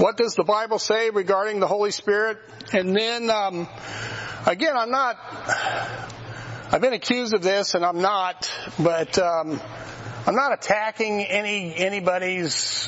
what does the Bible say regarding the Holy Spirit? And then, again, I've been accused of this, and I'm not, but I'm not attacking anybody's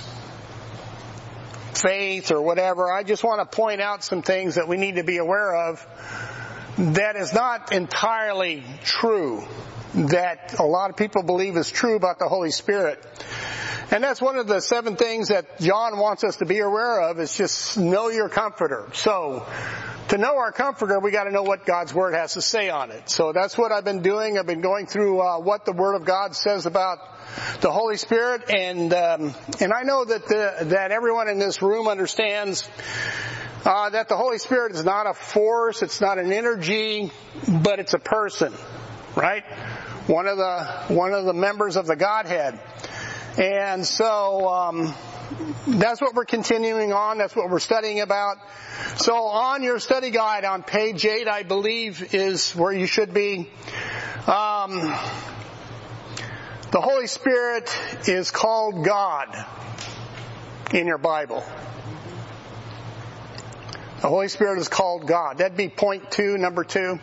faith or whatever. I just want to point out some things that we need to be aware of that is not entirely true, that a lot of people believe is true about the Holy Spirit. And that's one of the 7 things that John wants us to be aware of, is just know your comforter. So, to know our comforter, we got to know what God's Word has to say on it. So that's what I've been doing. I've been going through what the Word of God says about the Holy Spirit, and I know that everyone in this room understands that the Holy Spirit is not a force, it's not an energy, but it's a person, right? One of the members of the Godhead. And so that's what we're continuing on. That's what we're studying about. So on your study guide on page 8, I believe, is where you should be. The Holy Spirit is called God in your Bible. The Holy Spirit is called God. That'd be point 2, number 2.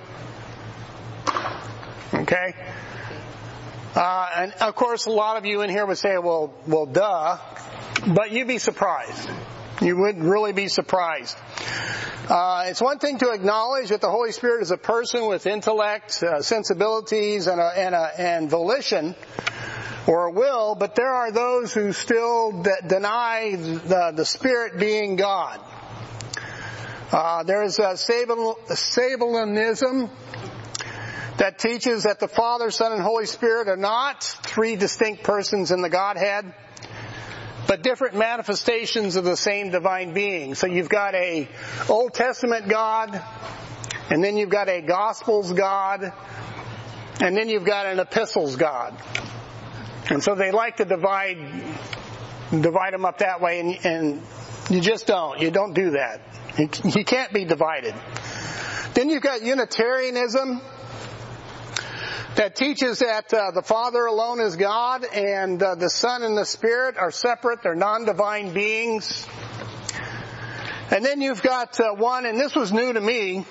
Okay? And of course, a lot of you in here would say, well, duh. But you'd be surprised. You would really be surprised. It's one thing to acknowledge that the Holy Spirit is a person with intellect, sensibilities, and volition, or a will, but there are those who still deny the Spirit being God. There is a Sabellianism that teaches that the Father, Son, and Holy Spirit are not 3 distinct persons in the Godhead, but different manifestations of the same divine being. So you've got a Old Testament God, and then you've got a Gospels God, and then you've got an Epistles God. And so they like to divide them up that way, and you just don't. You don't do that. You can't be divided. Then you've got Unitarianism that teaches that the Father alone is God, and the Son and the Spirit are separate. They're non-divine beings. And then you've got one, and this was new to me.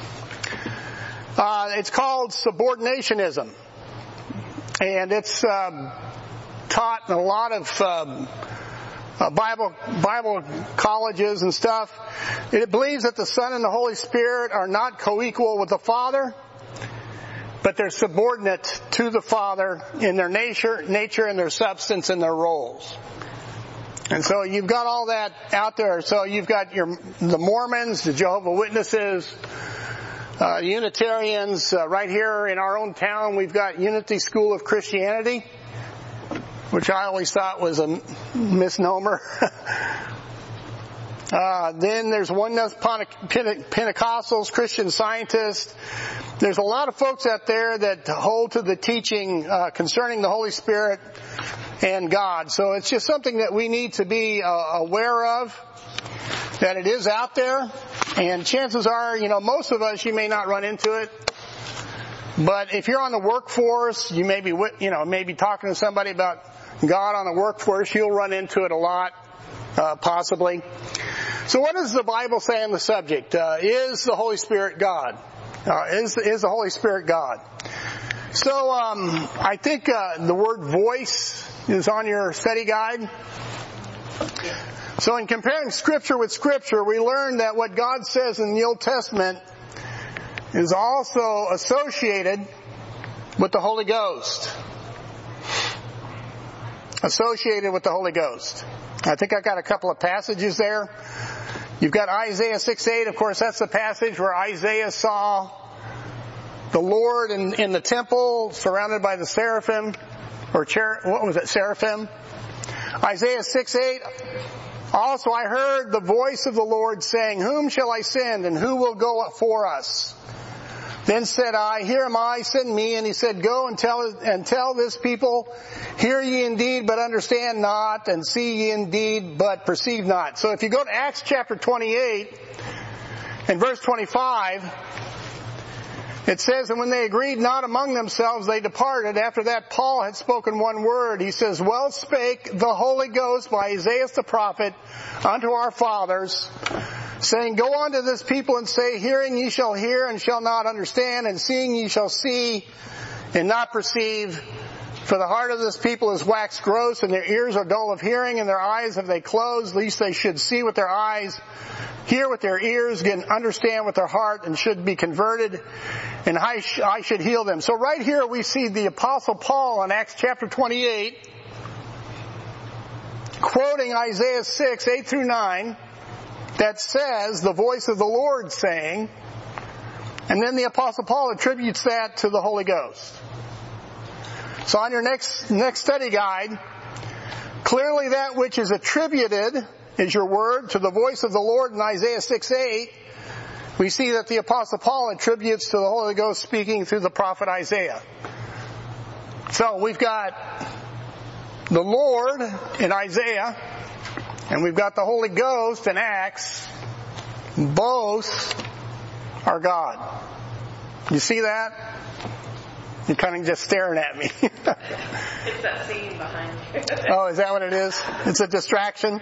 It's called subordinationism. And it's taught in a lot of Bible colleges and stuff. It believes that the Son and the Holy Spirit are not co-equal with the Father, but they're subordinate to the Father in their nature and their substance and their roles. And so you've got all that out there. So you've got the Mormons, the Jehovah's Witnesses, Unitarians. Right here in our own town, we've got Unity School of Christianity, which I always thought was a misnomer. Then there's Oneness Pentecostals, Christian Scientists. There's a lot of folks out there that hold to the teaching concerning the Holy Spirit and God. So it's just something that we need to be aware of, that it is out there. And chances are, most of us, you may not run into it. But if you're on the workforce, you may be talking to somebody about God on the workforce, you'll run into it a lot, possibly. So what does the Bible say on the subject? Is the Holy Spirit God? Is the Holy Spirit God? So I think the word voice is on your study guide. So in comparing Scripture with Scripture, we learn that what God says in the Old Testament is also associated with the Holy Ghost. Associated with the Holy Ghost. I think I got a couple of passages there. You've got Isaiah 6:8. Of course, that's the passage where Isaiah saw the Lord in the temple surrounded by the seraphim. Seraphim. Isaiah 6:8. Also, I heard the voice of the Lord saying, "Whom shall I send, and who will go for us?" Then said I, "Here am I, send me." And he said, "Go and tell this people, hear ye indeed, but understand not, and see ye indeed, but perceive not." So if you go to Acts chapter 28 and verse 25, It says, and when they agreed not among themselves, they departed. After that, Paul had spoken one word. He says, well spake the Holy Ghost by Isaiah the prophet unto our fathers, saying, go unto this people and say, hearing ye shall hear and shall not understand, and seeing ye shall see and not perceive. For the heart of this people is waxed gross, and their ears are dull of hearing, and their eyes have they closed, lest they should see with their eyes, hear with their ears, and understand with their heart, and should be converted, and I should heal them. So right here we see the Apostle Paul in Acts chapter 28, quoting Isaiah 6, 8 through 9, that says, the voice of the Lord saying, and then the Apostle Paul attributes that to the Holy Ghost. So on your next study guide, clearly that which is attributed is your word to the voice of the Lord in Isaiah 6:8. We see that the Apostle Paul attributes to the Holy Ghost speaking through the prophet Isaiah. So we've got the Lord in Isaiah, and we've got the Holy Ghost in Acts. Both are God. You see that? You're kind of just staring at me. It's that scene behind you. Oh, is that what it is? It's a distraction?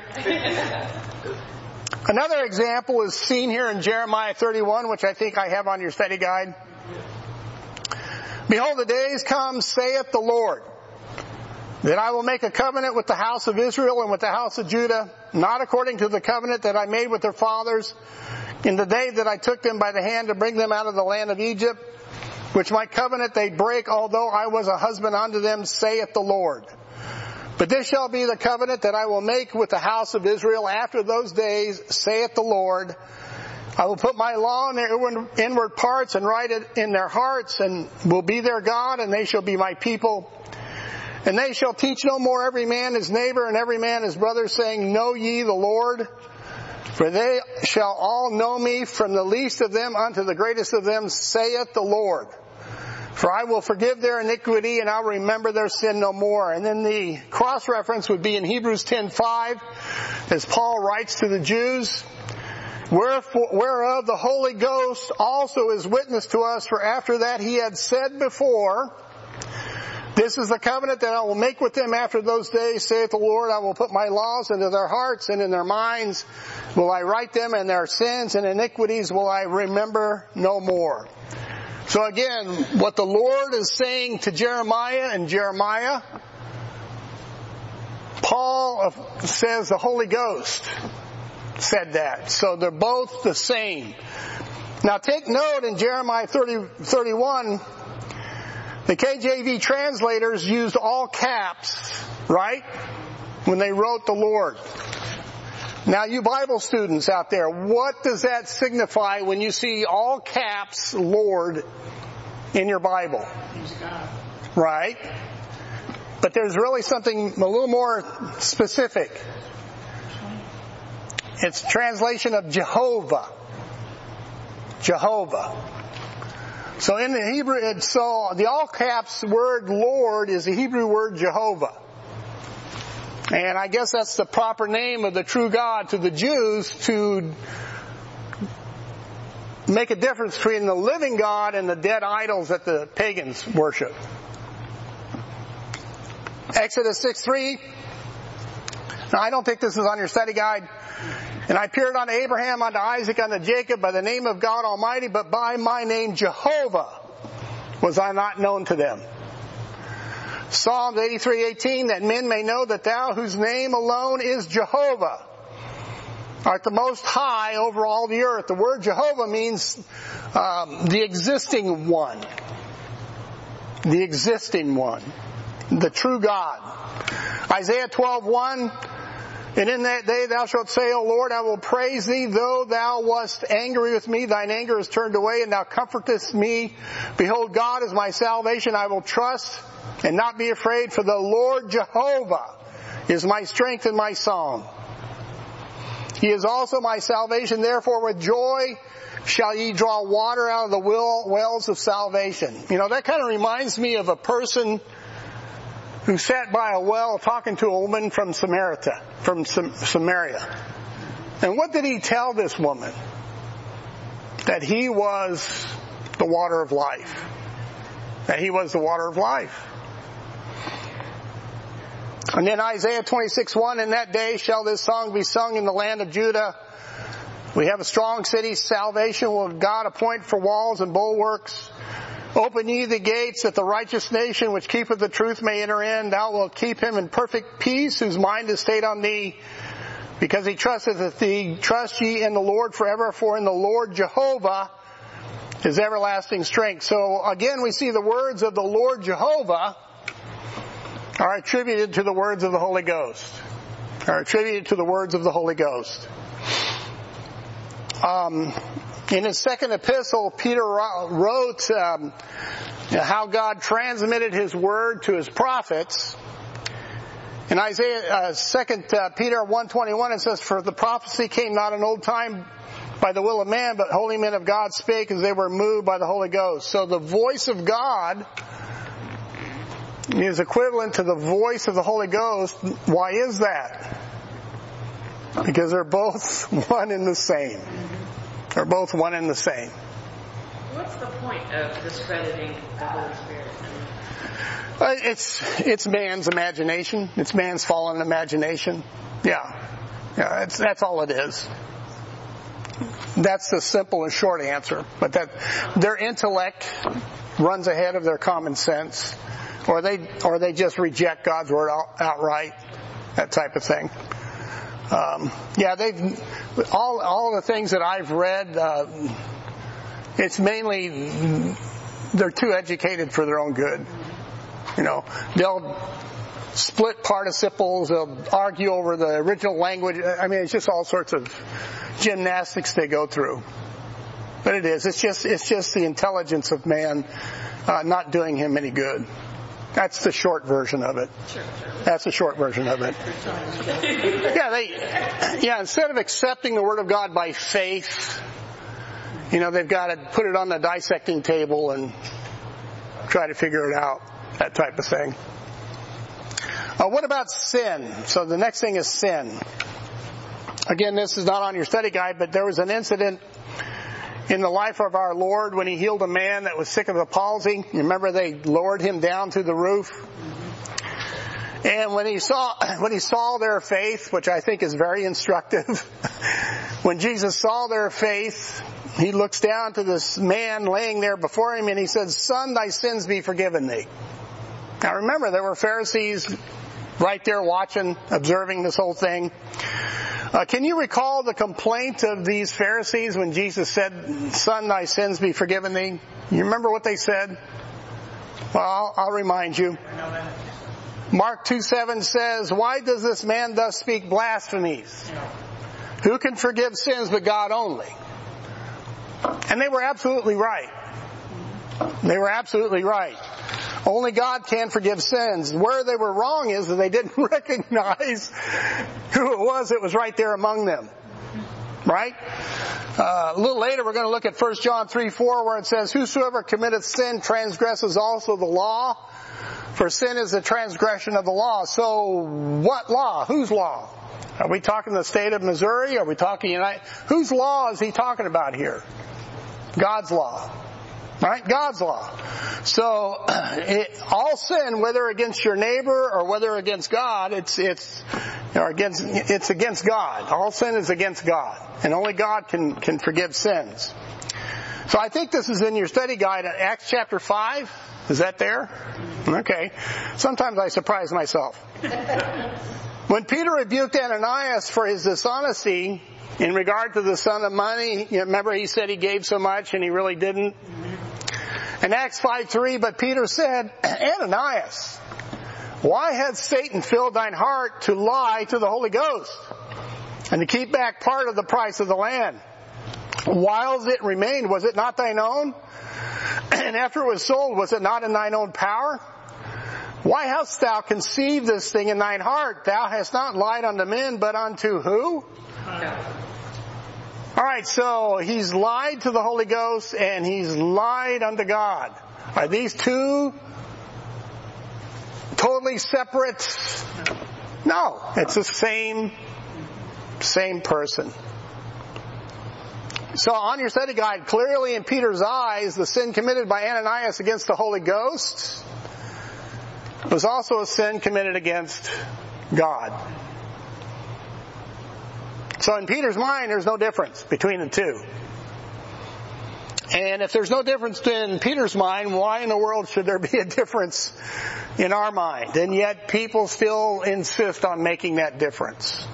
Another example is seen here in Jeremiah 31, which I think I have on your study guide. Behold, the days come, saith the Lord, that I will make a covenant with the house of Israel and with the house of Judah, not according to the covenant that I made with their fathers in the day that I took them by the hand to bring them out of the land of Egypt, which my covenant they break, although I was a husband unto them, saith the Lord. But this shall be the covenant that I will make with the house of Israel after those days, saith the Lord. I will put my law in their inward parts and write it in their hearts, and will be their God, and they shall be my people. And they shall teach no more every man his neighbor and every man his brother, saying, know ye the Lord? For they shall all know me, from the least of them unto the greatest of them, saith the Lord. For I will forgive their iniquity, and I'll remember their sin no more. And then the cross-reference would be in Hebrews 10:5, as Paul writes to the Jews, whereof the Holy Ghost also is witness to us, for after that he had said before, this is the covenant that I will make with them after those days, saith the Lord. I will put my laws into their hearts, and in their minds will I write them, and their sins and iniquities will I remember no more. So again, what the Lord is saying to Jeremiah and Jeremiah, Paul says the Holy Ghost said that. So they're both the same. Now take note in Jeremiah 31, the KJV translators used all caps, right? When they wrote the Lord. Now you Bible students out there, what does that signify when you see all caps Lord in your Bible? He's God. Right? But there's really something a little more specific. It's translation of Jehovah. Jehovah. So in the Hebrew, the all caps word Lord is the Hebrew word Jehovah. And I guess that's the proper name of the true God to the Jews, to make a difference between the living God and the dead idols that the pagans worship. Exodus 6:3. Now I don't think this is on your study guide. And I appeared unto Abraham, unto Isaac, unto Jacob by the name of God Almighty, but by my name Jehovah was I not known to them. Psalms 83:18, that men may know that thou, whose name alone is Jehovah, art the most high over all the earth. The word Jehovah means the existing one. The existing one. The true God. Isaiah 12:1, and in that day thou shalt say, O Lord, I will praise thee, though thou wast angry with me, thine anger is turned away, and thou comfortest me. Behold, God is my salvation, I will trust and not be afraid, for the Lord Jehovah is my strength and my song. He is also my salvation, therefore with joy shall ye draw water out of the wells of salvation. You know, that kind of reminds me of a person who sat by a well talking to a woman from Samaria. And what did he tell this woman? That he was the water of life. That He was the water of life. And then Isaiah 26:1, in that day shall this song be sung in the land of Judah. We have a strong city, salvation will God appoint for walls and bulwarks. Open ye the gates, that the righteous nation which keepeth the truth may enter in. Thou wilt keep him in perfect peace, whose mind is stayed on thee, because he trusteth thee. Trust ye in the Lord forever, for in the Lord Jehovah is everlasting strength. So again, we see the words of the Lord Jehovah are attributed to the words of the Holy Ghost. Are attributed to the words of the Holy Ghost. In his second epistle, Peter wrote how God transmitted His word to His prophets. In Isaiah, 2 Peter 1:21, it says, for the prophecy came not in old time by the will of man, but holy men of God spake as they were moved by the Holy Ghost. So the voice of God is equivalent to the voice of the Holy Ghost. Why is that? Because they're both one and the same. They're both one and the same. What's the point of discrediting the Holy Spirit? It's man's imagination. It's man's fallen imagination. Yeah, that's all it is. That's the simple and short answer. But that their intellect runs ahead of their common sense, or they just reject God's word outright. That type of thing. They've all the things that I've read. It's mainly they're too educated for their own good. They'll split participles. They'll argue over the original language. I mean, it's just all sorts of gymnastics they go through. But it is. It's just the intelligence of man not doing him any good. That's the short version of it. That's the short version of it. Instead of accepting the Word of God by faith, they've got to put it on the dissecting table and try to figure it out. That type of thing. What about sin? So the next thing is sin. Again, this is not on your study guide, but there was an incident in the life of our Lord when He healed a man that was sick of the palsy. You remember they lowered him down through the roof? And when he saw their faith, which I think is very instructive, when Jesus saw their faith, He looks down to this man laying there before Him and He says, "Son, thy sins be forgiven thee." Now remember, there were Pharisees right there watching, observing this whole thing. Can you recall the complaint of these Pharisees when Jesus said, "Son, thy sins be forgiven thee"? You remember what they said? Well, I'll remind you. Mark 2:7 says, "Why does this man thus speak blasphemies? Who can forgive sins but God only?" And they were absolutely right. They were absolutely right. Only God can forgive sins. Where they were wrong is that they didn't recognize who it was that was right there among them. Right? A little later we're going to look at 1 John 3:4 where it says, "Whosoever committeth sin transgresses also the law, for sin is the transgression of the law." So what law? Whose law? Are we talking the state of Missouri? Are we talking United? Whose law is he talking about here? God's law. Right? God's law. So all sin, whether against your neighbor or whether against God, it's against God. All sin is against God, and only God can forgive sins. So I think this is in your study guide, Acts chapter 5. Is that there? Okay. Sometimes I surprise myself. When Peter rebuked Ananias for his dishonesty in regard to the son of money, you remember he said he gave so much and he really didn't. In Acts 5:3, but Peter said, "Ananias, why hath Satan filled thine heart to lie to the Holy Ghost and to keep back part of the price of the land? Whiles it remained, was it not thine own? And after it was sold, was it not in thine own power? Why hast thou conceived this thing in thine heart? Thou hast not lied unto men, but unto who?" Alright, so he's lied to the Holy Ghost and he's lied unto God. Are these two totally separate? No, it's the same person. So on your study guide, clearly in Peter's eyes, the sin committed by Ananias against the Holy Ghost was also a sin committed against God. So in Peter's mind, there's no difference between the two. And if there's no difference in Peter's mind, why in the world should there be a difference in our mind? And yet people still insist on making that difference.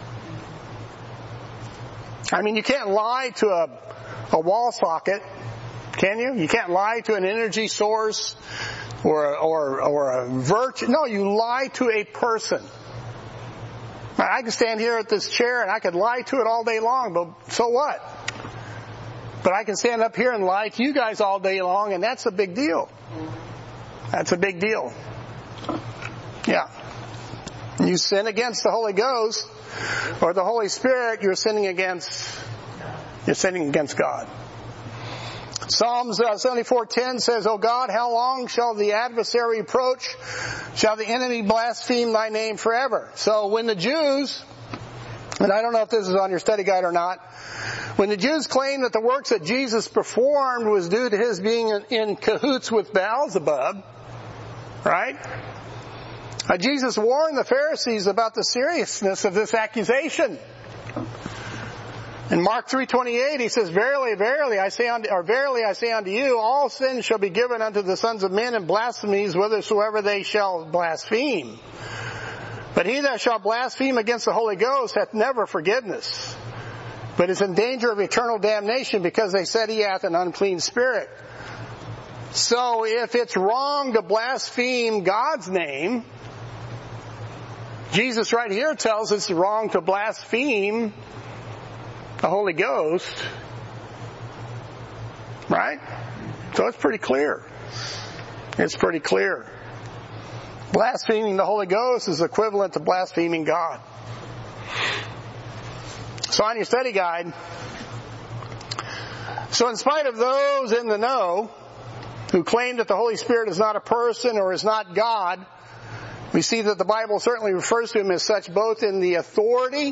I mean, you can't lie to a wall socket, can you? You can't lie to an energy source or a virtue. No, you lie to a person. I can stand here at this chair and I could lie to it all day long, but so what? But I can stand up here and lie to you guys all day long, and that's a big deal. That's a big deal. Yeah. You sin against the Holy Ghost or the Holy Spirit, you're sinning against God. Psalms 74:10 says, O God, how long shall the adversary reproach? Shall the enemy blaspheme thy name forever? So when the Jews, and I don't know if this is on your study guide or not, when the Jews claimed that the works that Jesus performed was due to his being in cahoots with Beelzebub, right? Jesus warned the Pharisees about the seriousness of this accusation. In Mark 3:28, he says, Verily, verily, I say unto you, all sins shall be given unto the sons of men, and blasphemies whithersoever they shall blaspheme. But he that shall blaspheme against the Holy Ghost hath never forgiveness, but is in danger of eternal damnation, because they said he hath an unclean spirit. So if it's wrong to blaspheme God's name, Jesus right here tells us it's wrong to blaspheme the Holy Ghost. Right? So it's pretty clear. It's pretty clear. Blaspheming the Holy Ghost is equivalent to blaspheming God. So on your study guide, so in spite of those in the know who claim that the Holy Spirit is not a person or is not God, we see that the Bible certainly refers to him as such both in the authority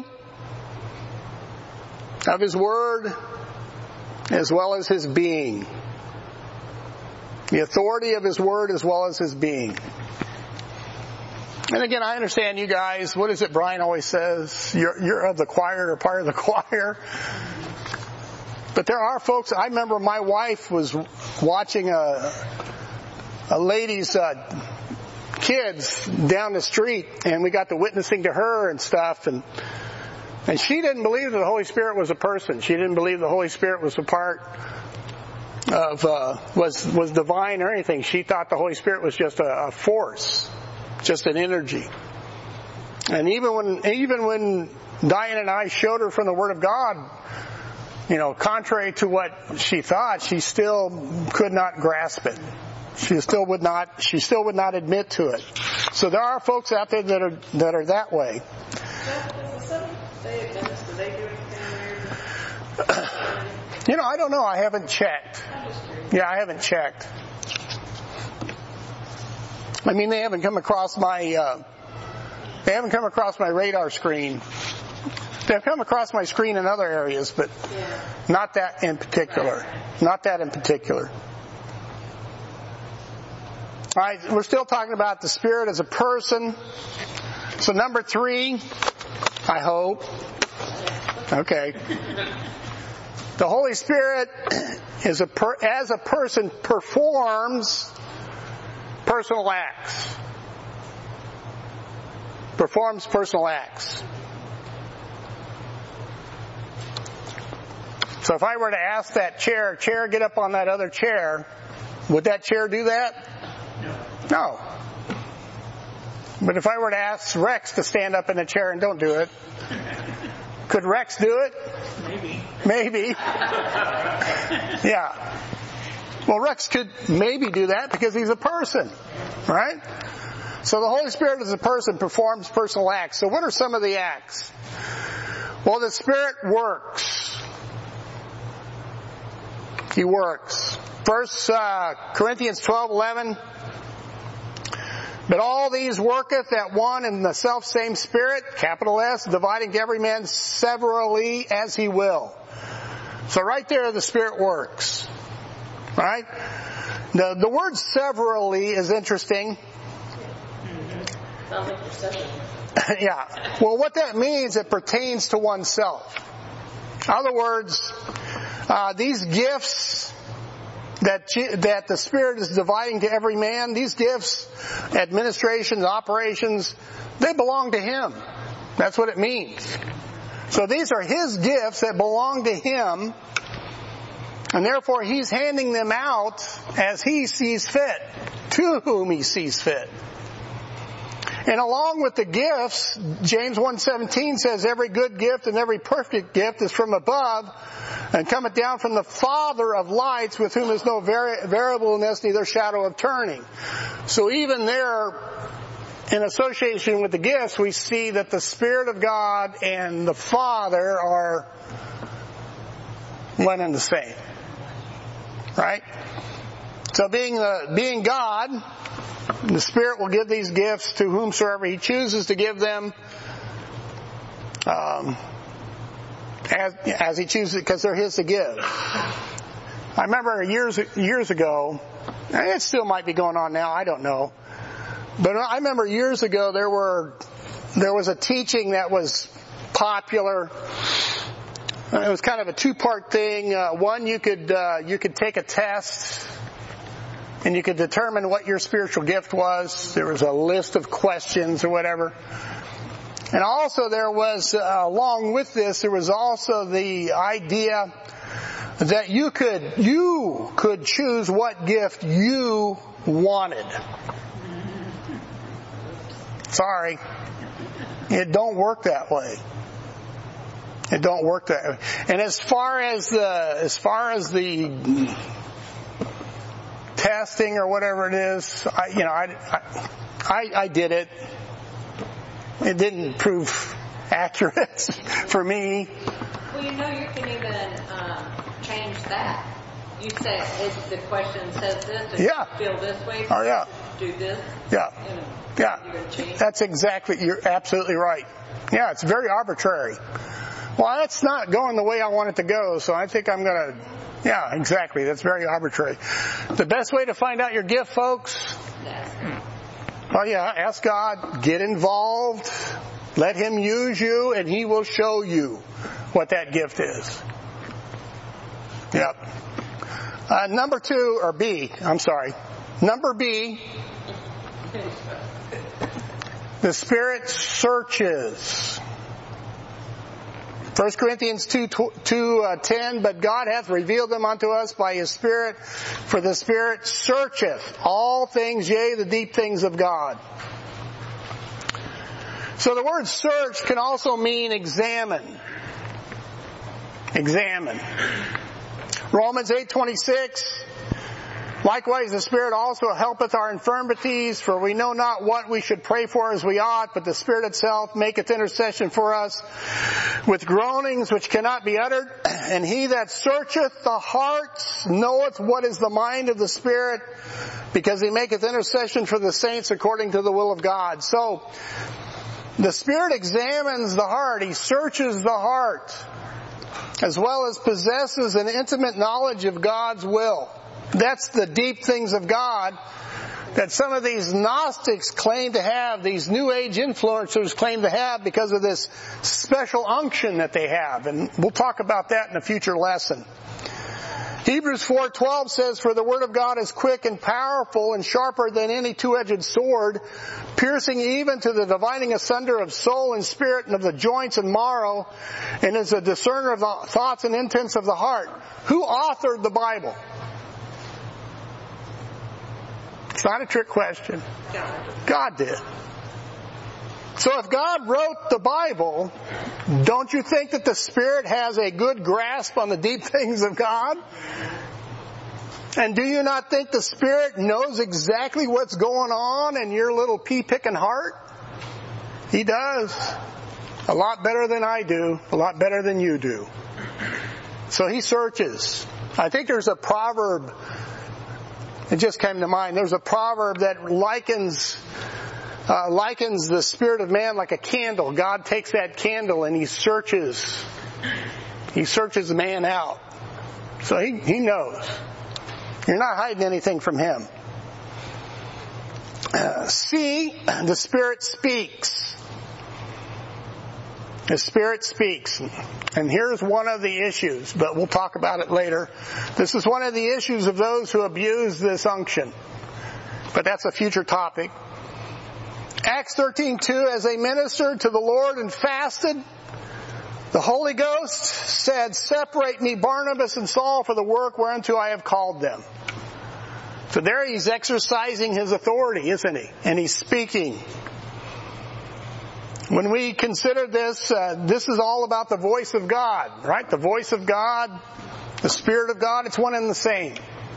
of his word as well as his being. The authority of his word as well as his being. And again, I understand you guys, what is it Brian always says? You're of the choir or part of the choir. But there are folks, I remember my wife was watching a lady's kids down the street, and we got to witnessing to her and stuff, and she didn't believe that the Holy Spirit was a person. She didn't believe the Holy Spirit was a part of was divine or anything. She thought the Holy Spirit was just a force, just an energy. And even when Diane and I showed her from the Word of God, contrary to what she thought, she still could not grasp it. She still would not admit to it. So there are folks out there that are that way. I don't know. I haven't checked. Yeah, I haven't checked. I mean, they haven't come across my radar screen. They've come across my screen in other areas, but not that in particular. Not that in particular. All right, we're still talking about the Spirit as a person. So number 3, I hope. Okay. The Holy Spirit as a person performs personal acts. Performs personal acts. So if I were to ask that chair, get up on that other chair, would that chair do that? No. But if I were to ask Rex to stand up in a chair and don't do it, could Rex do it? Maybe. Yeah. Well, Rex could maybe do that because he's a person, right? So the Holy Spirit as a person performs personal acts. So what are some of the acts? Well, the Spirit works. He works. 1 Corinthians 12:11. But all these worketh that one and the selfsame Spirit, capital S, dividing to every man severally as he will. So right there the Spirit works. Right? The word severally is interesting. Sounds like you're seven. Yeah. Well, what that means, it pertains to oneself. In other words, these gifts that the Spirit is dividing to every man, these gifts, administrations, operations, they belong to Him. That's what it means. So these are His gifts that belong to Him, and therefore He's handing them out as He sees fit, to whom He sees fit. And along with the gifts, James 1:17 says, every good gift and every perfect gift is from above, and cometh down from the Father of lights, with whom is no variableness, neither shadow of turning. So even there, in association with the gifts, we see that the Spirit of God and the Father are one and the same. Right? So being God, the Spirit will give these gifts to whomsoever He chooses to give them, as He chooses, because they're His to give. I remember years ago, and it still might be going on now, I don't know, but I remember years ago there was a teaching that was popular. It was kind of a two-part thing. One, you could take a test, and you could determine what your spiritual gift was. There was a list of questions or whatever. And also there was, along with this, there was also the idea that you could choose what gift you wanted. Sorry. It don't work that way. It don't work that way. And as far as the testing or whatever it is, I did it. It didn't prove accurate for me. Well, you can even change that. You say if the question says this, and you feel this way, oh yeah, do this. Yeah, you're going to change. That's exactly. You're absolutely right. Yeah, it's very arbitrary. Well, that's not going the way I want it to go, so I think I'm going to. Yeah, exactly. That's very arbitrary. The best way to find out your gift, folks. Well, yeah, ask God, get involved, let Him use you, and He will show you what that gift is. Yep. Number B, the Spirit searches. 1 Corinthians 2:10, but God hath revealed them unto us by His Spirit, for the Spirit searcheth all things, yea, the deep things of God. So the word search can also mean examine. Examine. Romans 8:26, likewise the Spirit also helpeth our infirmities, for we know not what we should pray for as we ought, but the Spirit itself maketh intercession for us with groanings which cannot be uttered. And He that searcheth the hearts knoweth what is the mind of the Spirit, because He maketh intercession for the saints according to the will of God. So, the Spirit examines the heart. He searches the heart, as well as possesses an intimate knowledge of God's will. That's the deep things of God that some of these Gnostics claim to have, these New Age influencers claim to have, because of this special unction that they have. And we'll talk about that in a future lesson. Hebrews 4:12 says, for the word of God is quick and powerful and sharper than any two-edged sword, piercing even to the dividing asunder of soul and spirit and of the joints and marrow, and is a discerner of the thoughts and intents of the heart. Who authored the Bible? It's not a trick question. God did. So if God wrote the Bible, don't you think that the Spirit has a good grasp on the deep things of God? And do you not think the Spirit knows exactly what's going on in your little pea-picking heart? He does. A lot better than I do. A lot better than you do. So He searches. I think there's a proverb. It just came to mind. There's a proverb that likens the spirit of man like a candle. God takes that candle and He searches He searches man out. So he knows. You're not hiding anything from him. C, the Spirit speaks. The Spirit speaks. And here's one of the issues, but we'll talk about it later. This is one of the issues of those who abuse this unction. But that's a future topic. Acts 13:2, as they ministered to the Lord and fasted, the Holy Ghost said, "Separate me, Barnabas and Saul, for the work whereunto I have called them." So there he's exercising his authority, isn't he? And he's speaking. When we consider this, this is all about the voice of God, right? The voice of God, the Spirit of God, it's one and the same.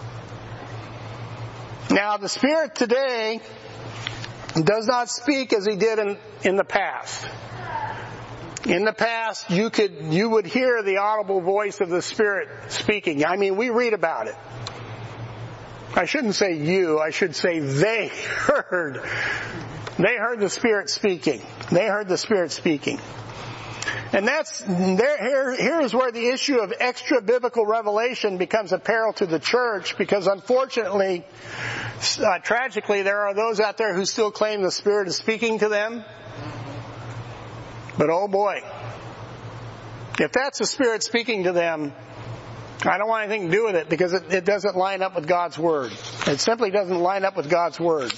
Now, the Spirit today does not speak as he did in the past. In the past, you would hear the audible voice of the Spirit speaking. I mean, we read about it. I shouldn't say you, I should say they heard. They heard the Spirit speaking. They heard the Spirit speaking. And here's where the issue of extra biblical revelation becomes a peril to the church, because unfortunately, tragically, there are those out there who still claim the Spirit is speaking to them. But oh boy, if that's the Spirit speaking to them, I don't want anything to do with it, because it doesn't line up with God's Word. It simply doesn't line up with God's Word.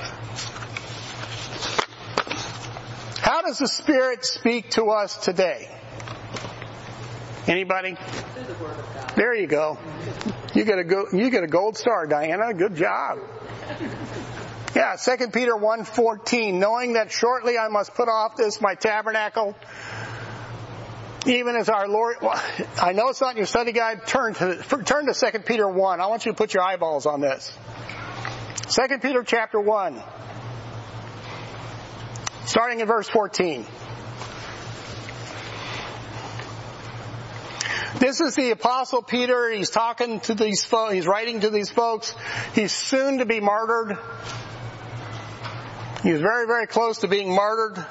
How does the Spirit speak to us today? Anybody? Through the Word of God. There you go. You get a gold star, Diana. Good job. Yeah, 2 Peter 1:14, knowing that shortly I must put off this my tabernacle, even as our Lord. Well, I know it's not in your study guide. Turn to 2 Peter 1. I want you to put your eyeballs on this. 2 Peter chapter 1. Starting in verse 14. This is the Apostle Peter. He's talking to these folks. He's writing to these folks. He's soon to be martyred. He's very, very close to being martyred.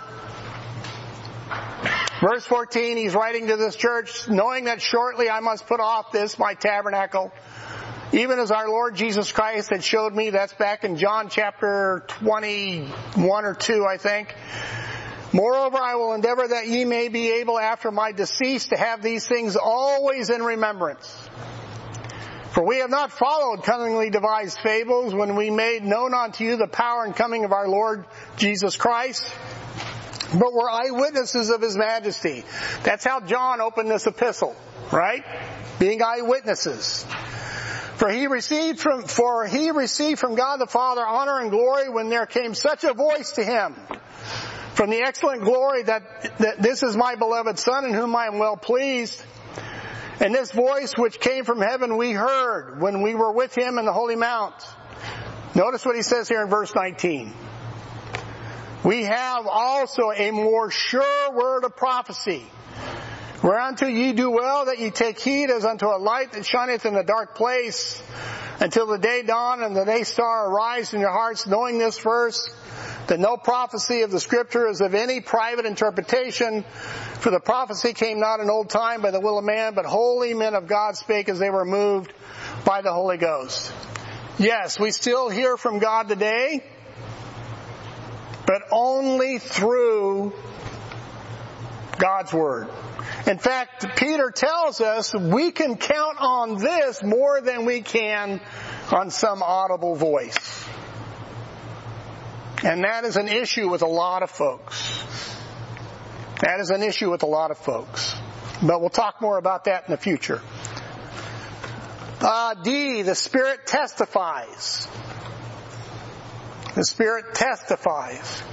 Verse 14, he's writing to this church, knowing that shortly I must put off this, my tabernacle, even as our Lord Jesus Christ had showed me. That's back in John chapter 21 or 2, I think. Moreover, I will endeavor that ye may be able after my decease to have these things always in remembrance. For we have not followed cunningly devised fables when we made known unto you the power and coming of our Lord Jesus Christ, but were eyewitnesses of His majesty. That's how John opened this epistle, right? Being eyewitnesses. For he received from God the Father honor and glory when there came such a voice to him from the excellent glory that this is my beloved Son in whom I am well pleased. And this voice which came from heaven we heard when we were with him in the holy mount. Notice what he says here in verse 19. We have also a more sure word of prophecy, whereunto ye do well that ye take heed as unto a light that shineth in a dark place, until the day dawn and the day star arise in your hearts, knowing this first, that no prophecy of the Scripture is of any private interpretation, for the prophecy came not in old time by the will of man, but holy men of God spake as they were moved by the Holy Ghost. Yes, we still hear from God today, but only through God's Word. In fact, Peter tells us we can count on this more than we can on some audible voice. And that is an issue with a lot of folks. That is an issue with a lot of folks. But we'll talk more about that in the future. D, the Spirit testifies. The Spirit testifies.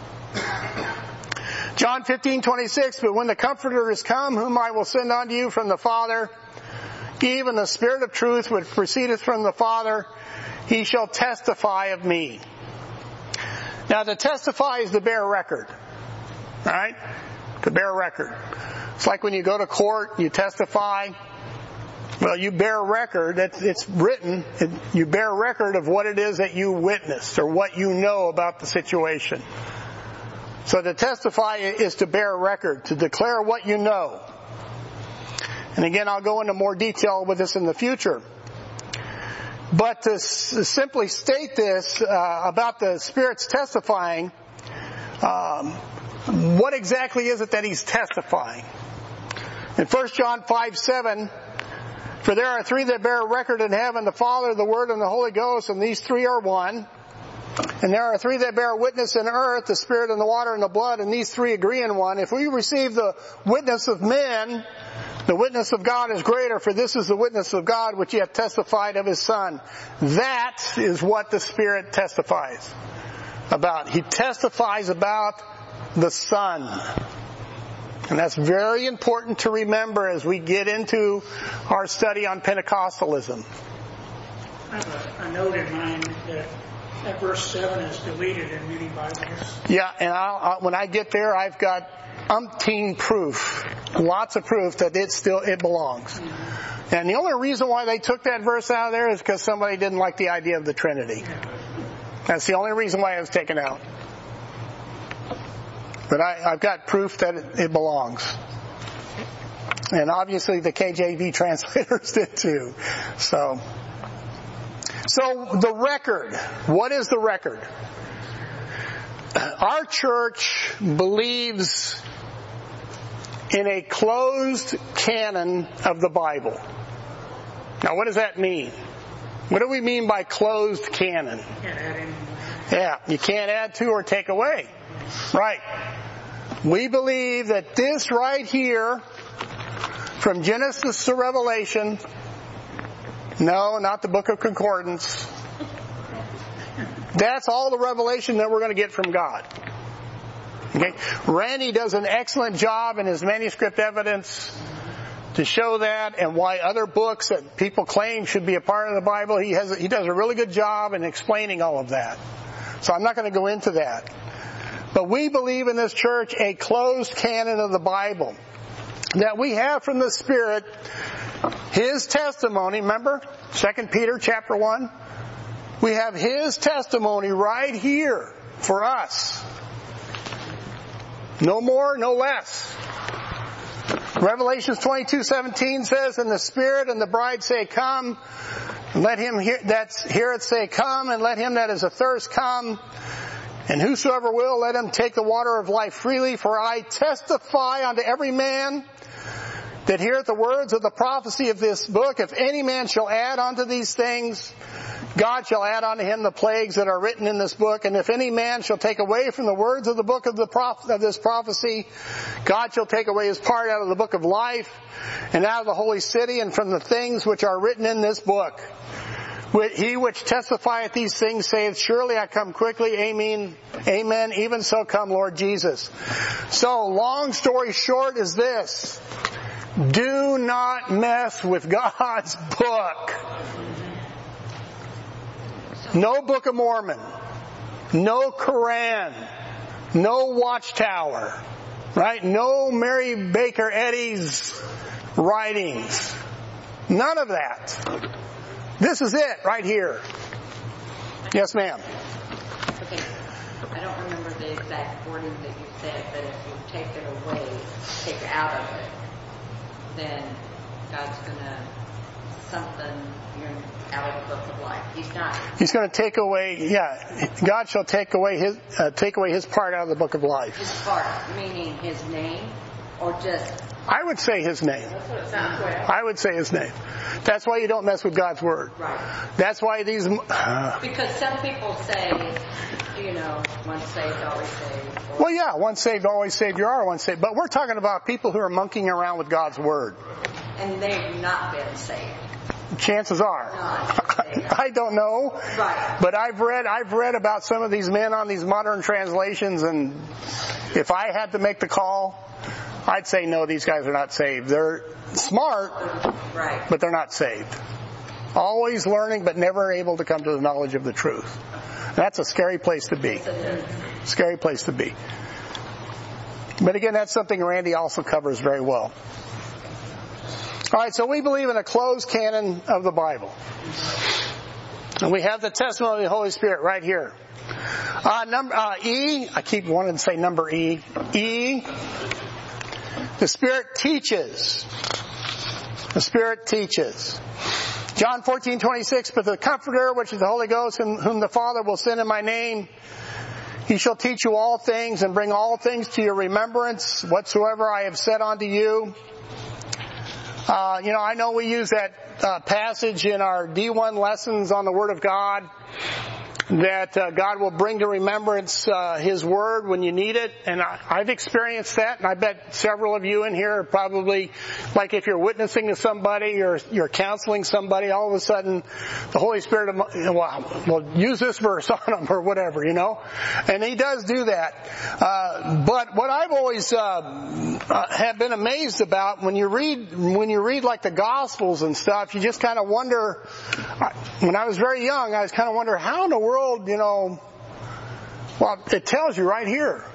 John 15:26, but when the Comforter is come, whom I will send unto you from the Father, even the Spirit of truth which proceedeth from the Father, he shall testify of me. Now, to testify is to bear record. Right? To bear record. It's like when you go to court, you testify. Well, you bear record. It's written. You bear record of what it is that you witnessed or what you know about the situation. So to testify is to bear record, to declare what you know. And again, I'll go into more detail with this in the future. But to simply state this about the Spirit's testifying, what exactly is it that He's testifying? In 1 John 5:7, for there are three that bear record in heaven, the Father, the Word, and the Holy Ghost, and these three are one. And there are three that bear witness in earth, the Spirit and the water and the blood, and these three agree in one. If we receive the witness of men, the witness of God is greater, for this is the witness of God which He hath testified of His Son. That is what the Spirit testifies about. He testifies about the Son. And that's very important to remember as we get into our study on Pentecostalism. I have a note in mind that verse 7 is deleted in many Bibles. Yeah, and when I get there, I've got umpteen proof, lots of proof that it belongs. Mm-hmm. And the only reason why they took that verse out of there is because somebody didn't like the idea of the Trinity. That's the only reason why it was taken out. But I've got proof that it belongs. And obviously the KJV translators did too. So the record. What is the record? Our church believes in a closed canon of the Bible. Now what does that mean? What do we mean by closed canon? Yeah, you can't add to or take away. Right. We believe that this right here, from Genesis to Revelation, no, not the Book of Concordance, that's all the revelation that we're going to get from God. Okay? Randy does an excellent job in his manuscript evidence to show that, and why other books that people claim should be a part of the Bible, he does a really good job in explaining all of that. So I'm not going to go into that. But we believe in this church a closed canon of the Bible. That we have from the Spirit His testimony. Remember 2 Peter chapter 1? We have His testimony right here for us. No more, no less. Revelations 22:17 says, and the Spirit and the bride say, come. Let him that heareth say, come, and let him that is athirst come. And whosoever will, let him take the water of life freely. For I testify unto every man that heareth the words of the prophecy of this book. If any man shall add unto these things, God shall add unto him the plagues that are written in this book. And if any man shall take away from the words of the book of this prophecy, God shall take away his part out of the book of life, and out of the holy city, and from the things which are written in this book. He which testifieth these things saith, surely I come quickly. Amen. Amen. Even so come, Lord Jesus. So, long story short is this. Do not mess with God's book. No Book of Mormon. No Quran. No Watchtower. Right? No Mary Baker Eddy's writings. None of that. This is it, right here. Yes, ma'am. Okay. I don't remember the exact wording that you said, but if you take it away, take it out of it, then God's going to something out of the book of life. He's going to take away, God shall take away his part out of the book of life. His part, meaning his name, or just... I would say his name. That's what it sounds like. I would say his name. That's why you don't mess with God's Word. Right. That's why these... because some people say, once saved, always saved. Well, yeah, once saved, always saved, you are once saved. But we're talking about people who are monkeying around with God's Word. And they've not been saved. Chances are. I don't know. Right. But I've read about some of these men on these modern translations, and if I had to make the call, I'd say no, these guys are not saved. They're smart, right, but they're not saved. Always learning, but never able to come to the knowledge of the truth. That's a scary place to be. Scary place to be. But again, that's something Randy also covers very well. All right, so we believe in a closed canon of the Bible. And we have the testimony of the Holy Spirit right here. E, I keep wanting to say number E. E, the Spirit teaches. The Spirit teaches. John 14:26, but the Comforter, which is the Holy Ghost, whom the Father will send in my name, He shall teach you all things and bring all things to your remembrance, whatsoever I have said unto you. I know we use that passage in our D1 lessons on the Word of God, that God will bring to remembrance His Word when you need it. And I've experienced that, and I bet several of you in here are probably, like if you're witnessing to somebody or you're counseling somebody, all of a sudden the Holy Spirit will use this verse on them or whatever, And He does do that. But what I've always have been amazed about, when you read like the Gospels and stuff, you just kind of wonder, when I was very young, I was kind of wondering, how in the world, well, it tells you right here.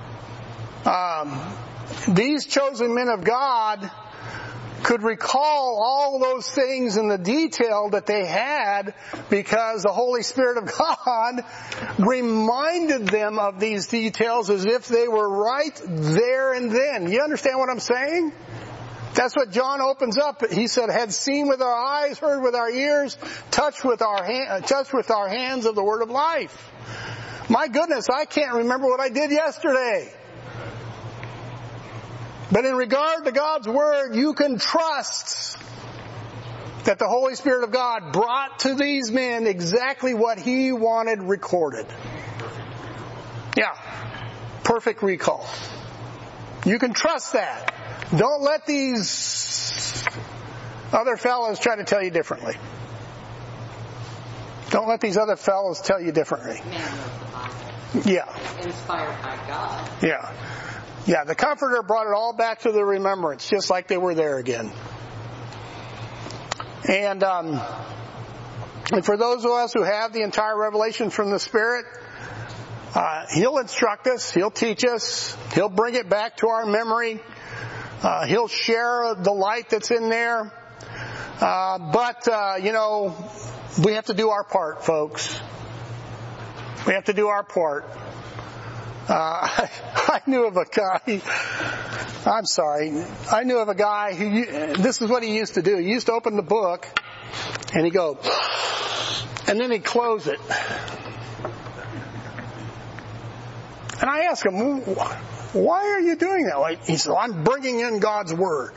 These chosen men of God could recall all those things in the detail that they had because the Holy Spirit of God reminded them of these details as if they were right there and then. You understand what I'm saying? That's what John opens up. He said, had seen with our eyes, heard with our ears, touched with our hands of the word of life. My goodness, I can't remember what I did yesterday. But in regard to God's word, you can trust that the Holy Spirit of God brought to these men exactly what He wanted recorded. Yeah. Perfect recall. You can trust that. Don't let these other fellows try to tell you differently. Don't let these other fellows tell you differently. Man wrote the Bible. Yeah. Inspired by God. Yeah. Yeah, the Comforter brought it all back to the remembrance, just like they were there again. And for those of us who have the entire revelation from the Spirit, He'll instruct us, He'll teach us, He'll bring it back to our memory. He'll share the light that's in there. But we have to do our part, folks. We have to do our part. I knew of a guy, I knew of a guy who, this is what he used to do. He used to open the book and he'd go, and then he'd close it. And I asked him, why are you doing that? He said, I'm bringing in God's Word.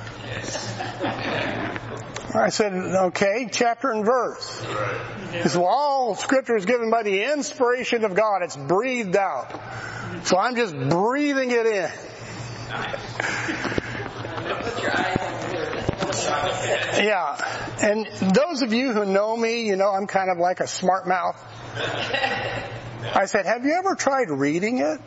I said, okay, chapter and verse. He said, well, all Scripture is given by the inspiration of God. It's breathed out. So I'm just breathing it in. Yeah. And those of you who know me, I'm kind of like a smart mouth. I said, have you ever tried reading it?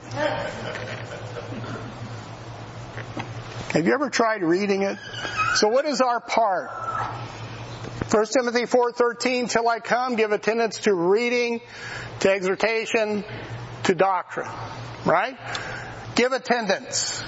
Have you ever tried reading it? So what is our part? 1 Timothy 4:13, till I come, give attendance to reading, to exhortation, to doctrine. Right? Give attendance.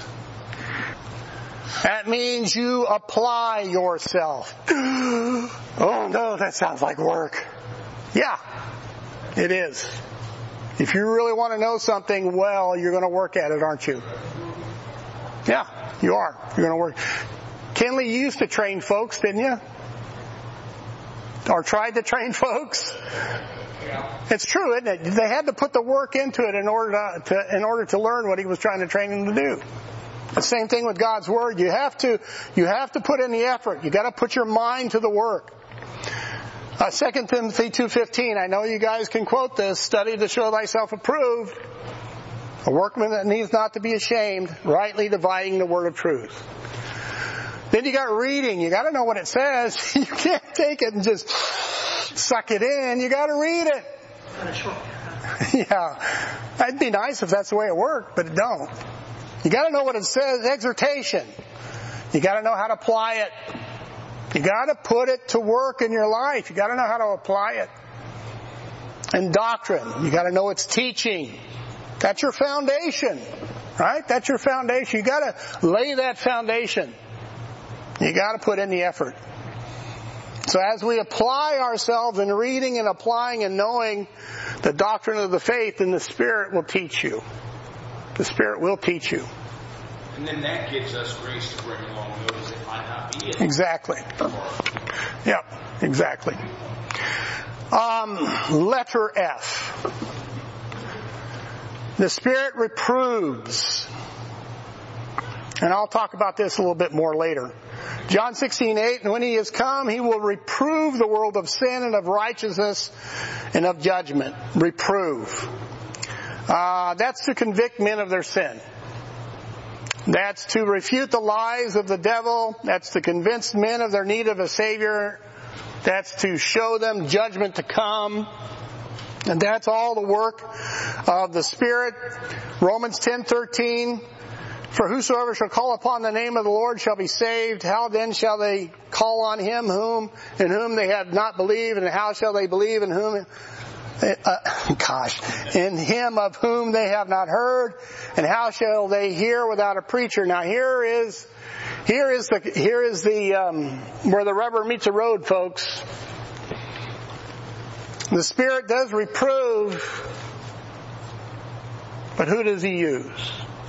That means you apply yourself. Oh no, that sounds like work. Yeah, it is. If you really want to know something well, you're going to work at it, aren't you? Yeah, you are. You're going to work. Kenley, you used to train folks, didn't you? Or tried to train folks? Yeah. It's true, isn't it? They had to put the work into it in order to learn what he was trying to train them to do. The same thing with God's Word. You have to put in the effort. You got to put your mind to the work. 2 Timothy 2:15. I know you guys can quote this. Study to show thyself approved, a workman that needs not to be ashamed, rightly dividing the word of truth. Then you got reading. You got to know what it says. You can't take it and just suck it in. You got to read it. Yeah, it'd be nice if that's the way it worked, but it don't. You got to know what it says. Exhortation. You got to know how to apply it. You got to put it to work in your life. You got to know how to apply it. And doctrine. You got to know its teaching. That's your foundation, right? That's your foundation. You got to lay that foundation. You got to put in the effort. So as we apply ourselves in reading and applying and knowing the doctrine of the faith, then the Spirit will teach you. The Spirit will teach you. And then that gives us grace to bring along those that might not be in. Exactly. Yeah, exactly. Letter F. The Spirit reproves. And I'll talk about this a little bit more later. John 16:8, and when He is come, He will reprove the world of sin and of righteousness and of judgment. Reprove. That's to convict men of their sin. That's to refute the lies of the devil. That's to convince men of their need of a Savior. That's to show them judgment to come. And that's all the work of the Spirit. Romans 10:13. For whosoever shall call upon the name of the Lord shall be saved. How then shall they call on Him in whom they have not believed? And how shall they believe in whom? In Him of whom they have not heard, and how shall they hear without a preacher? Now here is the where the rubber meets the road, folks. The Spirit does reprove, but who does He use?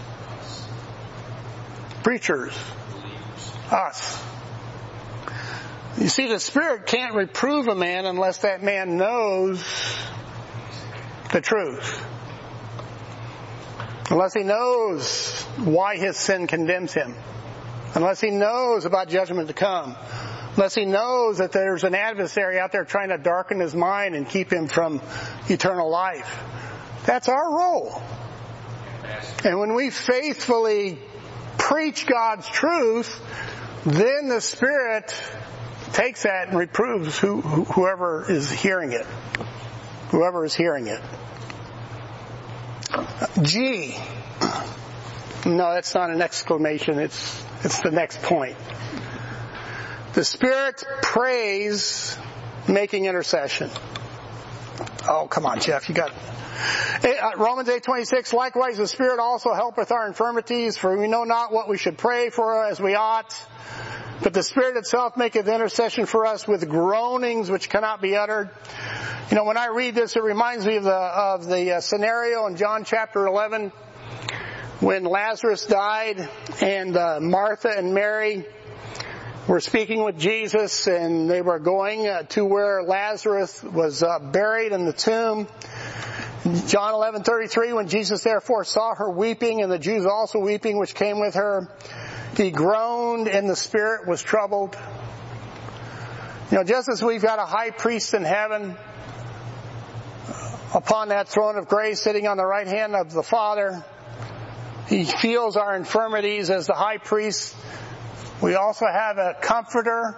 Preachers. Us. You see, the Spirit can't reprove a man unless that man knows the truth. Unless he knows why his sin condemns him. Unless he knows about judgment to come. Unless he knows that there's an adversary out there trying to darken his mind and keep him from eternal life. That's our role. And when we faithfully preach God's truth, then the Spirit takes that and reproves whoever is hearing it. Whoever is hearing it. G. No, that's not an exclamation. It's the next point. The Spirit prays, making intercession. Oh, come on, Jeff. You got Romans 8:26. Likewise, the Spirit also helpeth our infirmities, for we know not what we should pray for as we ought. But the Spirit itself maketh intercession for us with groanings which cannot be uttered. You know, when I read this, it reminds me of the scenario in John chapter 11 when Lazarus died and Martha and Mary were speaking with Jesus, and they were going to where Lazarus was buried in the tomb. John 11:33, when Jesus therefore saw her weeping and the Jews also weeping which came with her, He groaned and the Spirit was troubled. You know, just as we've got a high priest in heaven upon that throne of grace sitting on the right hand of the Father, He feels our infirmities as the high priest. We also have a comforter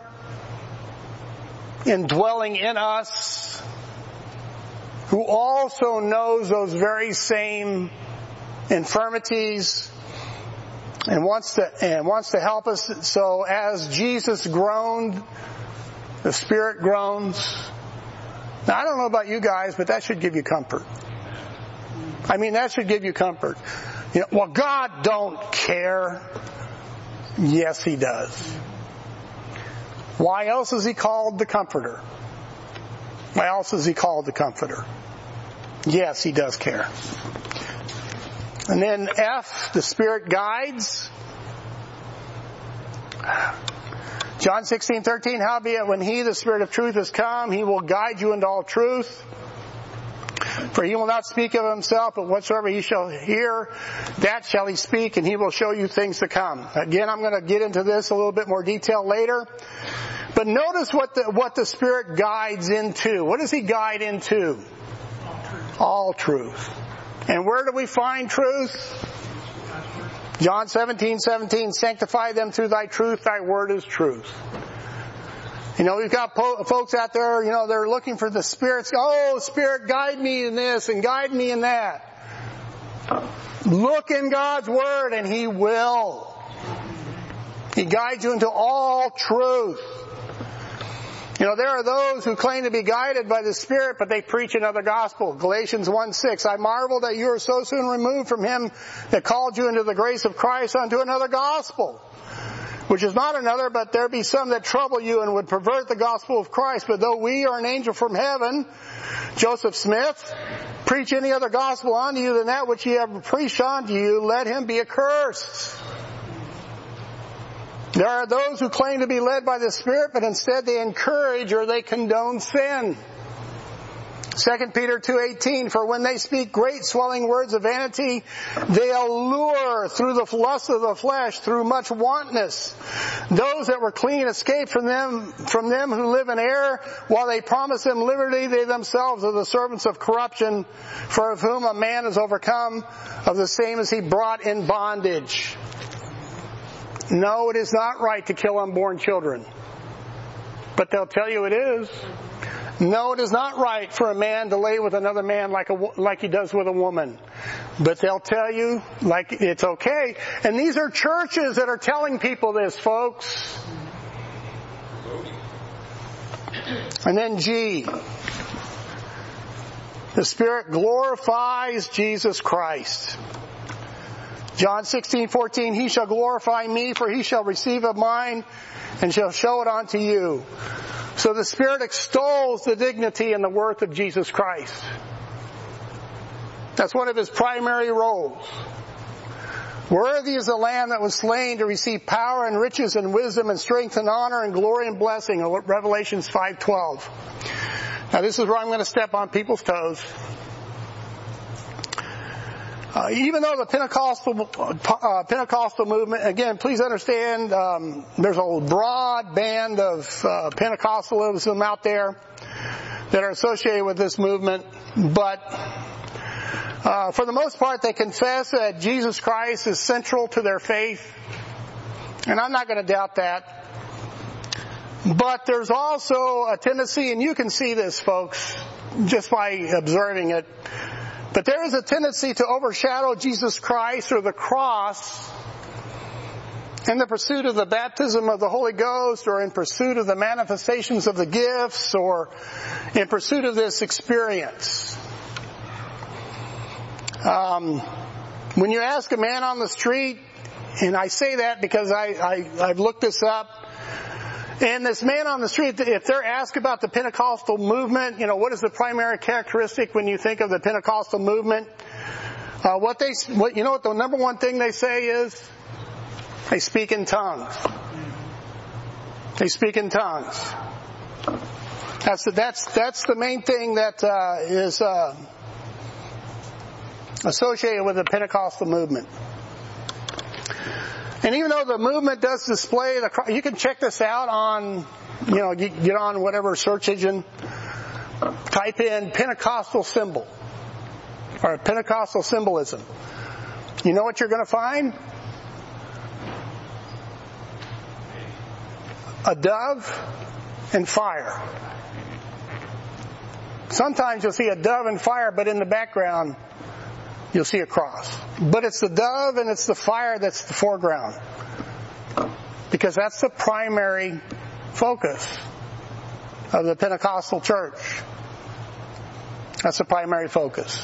indwelling in us who also knows those very same infirmities and wants to help us. So as Jesus groaned, the Spirit groans. Now, I don't know about you guys, but that should give you comfort. I mean, that should give you comfort. You know, well, God don't care. Yes, He does. Why else is He called the Comforter? Why else is He called the Comforter? Yes, He does care. And then F, the Spirit guides. John 16:13, howbeit when He, the Spirit of truth, is come, He will guide you into all truth. For He will not speak of Himself, but whatsoever He shall hear, that shall He speak, and He will show you things to come. Again, I'm going to get into this a little bit more detail later. But notice what the Spirit guides into. What does He guide into? All truth. And where do we find truth? John 17:17, sanctify them through Thy truth, Thy word is truth. You know, we've got folks out there, you know, they're looking for the Spirit. Oh, Spirit, guide me in this and guide me in that. Look in God's Word and He will. He guides you into all truth. You know, there are those who claim to be guided by the Spirit, but they preach another gospel. Galatians 1:6, I marvel that you are so soon removed from Him that called you into the grace of Christ unto another gospel, which is not another, but there be some that trouble you and would pervert the gospel of Christ. But though we or an angel from heaven, Joseph Smith, preach any other gospel unto you than that which ye have preached unto you, let him be accursed. There are those who claim to be led by the Spirit, but instead they encourage or they condone sin. 2 Peter 2:18, for when they speak great swelling words of vanity, they allure through the lust of the flesh, through much wantonness. Those that were clean escape from them who live in error, while they promise them liberty, they themselves are the servants of corruption, for of whom a man is overcome, of the same as he brought in bondage. No, it is not right to kill unborn children. But they'll tell you it is. No, it is not right for a man to lay with another man like he does with a woman. But they'll tell you like it's okay. And these are churches that are telling people this, folks. And then G. The Spirit glorifies Jesus Christ. John 16:14, he shall glorify me, for he shall receive of mine and shall show it unto you. So the Spirit extols the dignity and the worth of Jesus Christ. That's one of his primary roles. Worthy is the Lamb that was slain to receive power and riches and wisdom and strength and honor and glory and blessing. Revelations 5:12. Now this is where I'm going to step on people's toes. Even though the Pentecostal movement, again, please understand, there's a broad band of Pentecostalism out there that are associated with this movement, but for the most part, they confess that Jesus Christ is central to their faith, and I'm not going to doubt that. But there's also a tendency, and you can see this, folks, just by observing it, but there is a tendency to overshadow Jesus Christ or the cross in the pursuit of the baptism of the Holy Ghost, or in pursuit of the manifestations of the gifts, or in pursuit of this experience. When you ask a man on the street, and I say that because I've looked this up, and this man on the street, if they're asked about the Pentecostal movement, what is the primary characteristic when you think of the Pentecostal movement? What the number one thing they say is, they speak in tongues. They speak in tongues. That's the main thing that is associated with the Pentecostal movement. And even though the movement does display you can check this out on, get on whatever search engine, type in Pentecostal symbol, or Pentecostal symbolism. You know what you're going to find? A dove and fire. Sometimes you'll see a dove and fire, but in the background, you'll see a cross. But it's the dove and it's the fire that's the foreground. Because that's the primary focus of the Pentecostal church. That's the primary focus.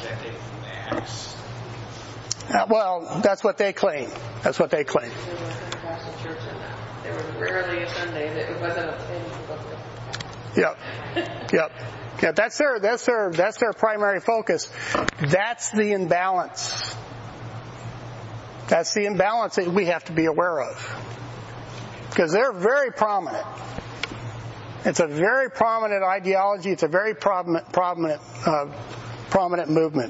Well, that's what they claim. That's what they claim. There was rarely a Sunday that it wasn't a Yep. Yeah, that's their primary focus. That's the imbalance. That's the imbalance that we have to be aware of. Because they're very prominent. It's a very prominent ideology. It's a very prominent movement.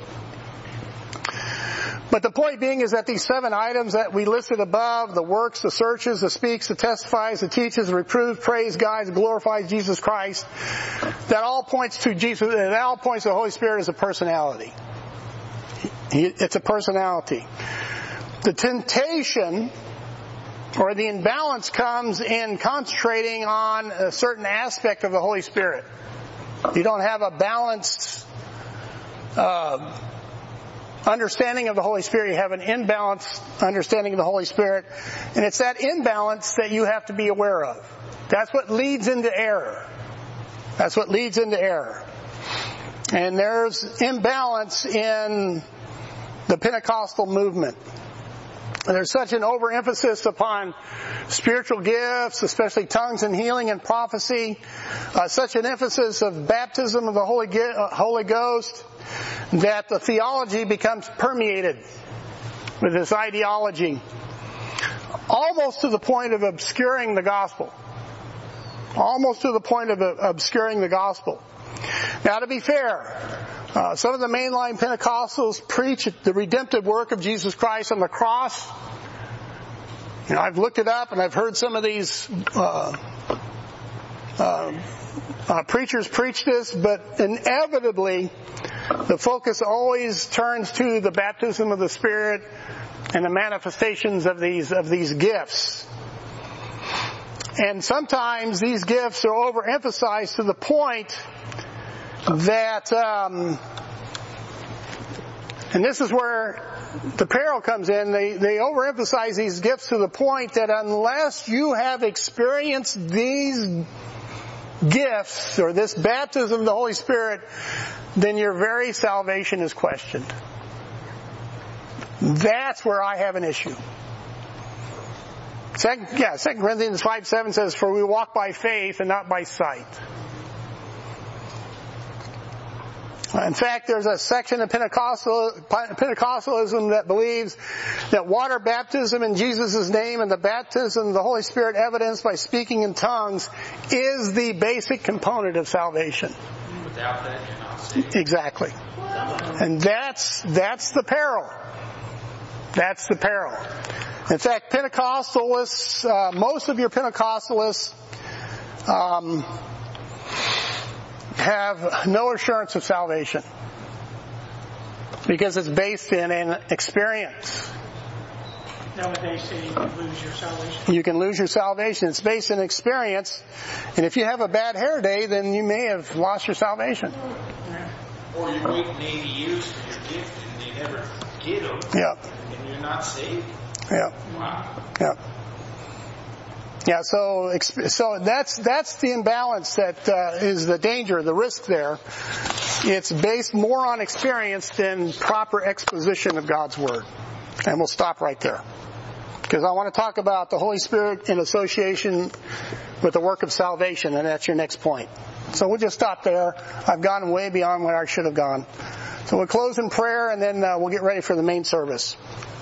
But the point being is that these 7 items that we listed above, the works, the searches, the speaks, the testifies, the teaches, the reproves, praise, guides, glorifies Jesus Christ, that all points to Jesus, that all points to the Holy Spirit as a personality. It's a personality. The temptation or the imbalance comes in concentrating on a certain aspect of the Holy Spirit. You don't have a balanced understanding of the Holy Spirit. You have an imbalanced understanding of the Holy Spirit. And it's that imbalance that you have to be aware of. That's what leads into error. That's what leads into error. And there's imbalance in the Pentecostal movement. And there's such an overemphasis upon spiritual gifts, especially tongues and healing and prophecy. Such an emphasis of baptism of the Holy Ghost, that the theology becomes permeated with this ideology. almost to the point of obscuring the gospel. Almost to the point of obscuring the gospel. Now, to be fair, some of the mainline Pentecostals preach the redemptive work of Jesus Christ on the cross. You know, I've looked it up and I've heard some of these preachers preach this, but inevitably the focus always turns to the baptism of the Spirit and the manifestations of these gifts. And sometimes these gifts are overemphasized to the point that, and this is where the peril comes in, they overemphasize these gifts to the point that unless you have experienced these gifts or this baptism of the Holy Spirit, then your very salvation is questioned. That's where I have an issue. 2 Corinthians 5:7 says, "For we walk by faith and not by sight." In fact, there's a section of Pentecostalism that believes that water baptism in Jesus' name and the baptism of the Holy Spirit evidenced by speaking in tongues is the basic component of salvation. Without that, you're not saved. Exactly. And that's the peril. That's the peril. In fact, Pentecostalists, most of your Pentecostalists have no assurance of salvation because it's based in an experience. Nowadays say you can lose your salvation. You can lose your salvation. It's based in experience, and if you have a bad hair day, then you may have lost your salvation. Yeah. Or you wait 80 years for your gift and they never get them. Yeah. And you're not saved. Yeah. Wow. Yeah. Yeah, so that's the imbalance that is the danger, the risk there. It's based more on experience than proper exposition of God's Word. And we'll stop right there. Because I want to talk about the Holy Spirit in association with the work of salvation, and that's your next point. So we'll just stop there. I've gone way beyond where I should have gone. So we'll close in prayer, and then we'll get ready for the main service.